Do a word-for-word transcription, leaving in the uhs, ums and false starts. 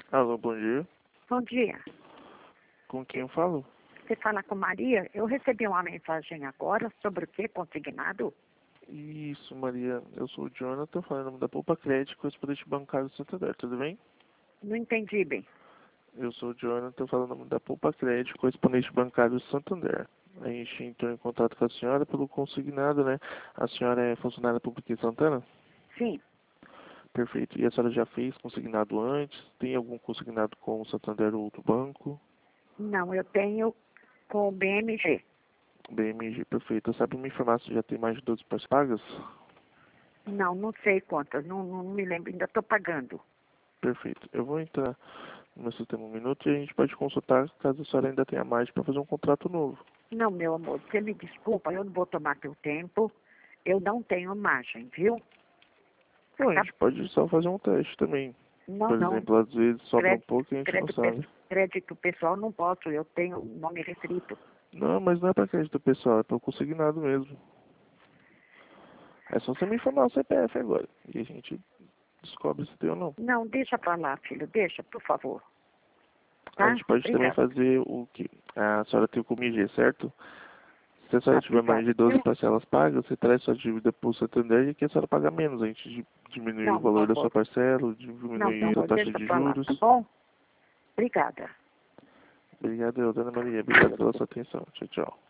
Alô, bom dia. Bom dia. Com quem eu falo? Você fala com Maria? Eu recebi uma mensagem agora sobre o que consignado? Isso, Maria. Eu sou o Jonathan, falando em nome da Poupa Crédito, correspondente bancário do Santander, tudo bem? Não entendi bem. Eu sou o Jonathan, falando em nome da Poupa Crédito, correspondente bancário do Santander. A gente entrou em contato com a senhora pelo consignado, né? A senhora é funcionária pública em Santana? Sim. Perfeito. E a senhora já fez consignado antes? Tem algum consignado com o Santander ou outro banco? Não, eu tenho com o B M G. B M G, perfeito. Sabe me informar se já tem mais de doze parcelas pagas? Não, não sei quantas. Não, não me lembro. Ainda estou pagando. Perfeito. Eu vou entrar no meu sistema um minuto e a gente pode consultar caso a senhora ainda tenha mais para fazer um contrato novo. Não, meu amor, você me desculpa. Eu não vou tomar teu tempo. Eu não tenho margem, viu? Não, a Tá? gente pode só fazer um teste também. Não, Por não. exemplo, às vezes sobra um Crédito, pouco e a gente não crédito, pe- sabe. crédito pessoal não posso. Eu tenho nome restrito. Não, mas não é para crédito pessoal, é para o consignado mesmo. É só você me informar o C P F agora e a gente descobre se tem ou não. Não, deixa pra lá, filho. Deixa, por favor. A Tá? gente pode também Obrigada. fazer o que a senhora tem o Comigo, certo? Se a Tá, senhora tiver mais obrigada. de doze parcelas pagas, você traz sua dívida para o Santander e que a senhora paga menos. A gente di- diminui o Não, meu valor da sua amor. parcela, Não, meu diminui a amor, taxa deixa de pra lá, juros. tá bom? Obrigada. Obrigado, Dona Maria. Obrigado pela sua atenção. Tchau, tchau.